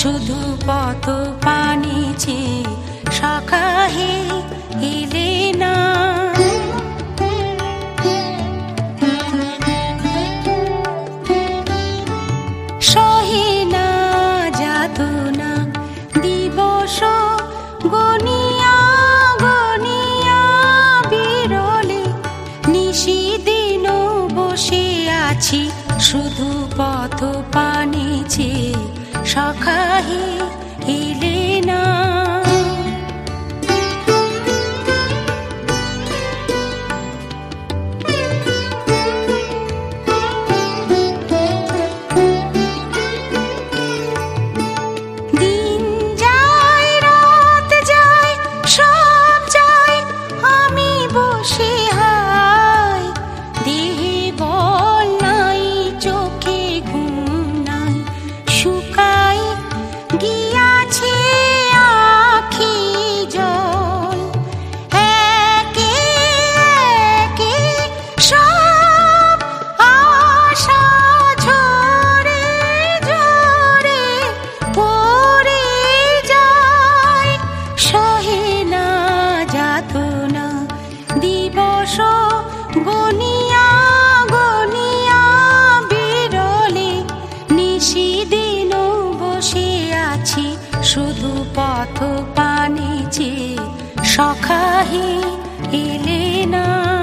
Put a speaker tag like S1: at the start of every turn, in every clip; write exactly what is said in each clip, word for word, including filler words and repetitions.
S1: শুধু পথ পানে চেয়ে সখা হে এলে না। সহে না যাতনা দিবস গনিয়া গনিয়া বিরলে, নিশিদিন বসে আছি শুধু পথ পানে চেয়ে সখা হে এলে না। দিন যায় রাত যায় সব যায়, আমি বসে হাই দেহে বল নাই চোখে ঘুম নাই, শুকাই গিয়াছে আখি জল। একে একে সব আশা ঝরে ঝরে পড়ে যায়, সহে না যাতনা দিবস গনিয়া গনিয়া বিরলে, নিশিদিন বসে আছি শুধু পথ পানে চেয়ে সখা হে এলে না।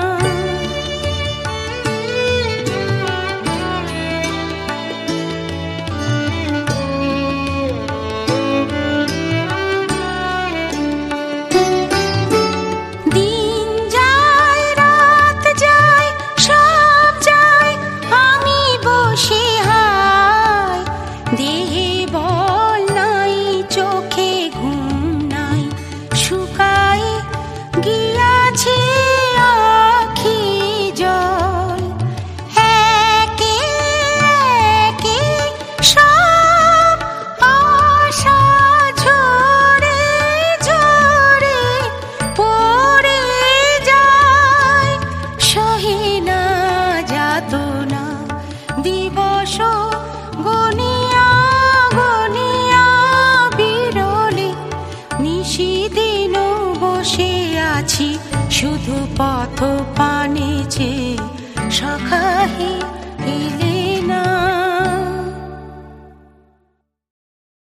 S1: দিন যায় রাত যায় সব যায়, আমি বসে হাই দেহে বল নাই চোখে ঘুম নাই, শুকাই গিয়াছে আখি জল। একে একে সব আশা ঝরে ঝরে পড়ে যায়, সহে না যাতনা দিবস গনিয়া গনিয়া বিরলে, নিশিদিন বসে আছি শুধু পথ পানে চেয়ে সখা হে এলে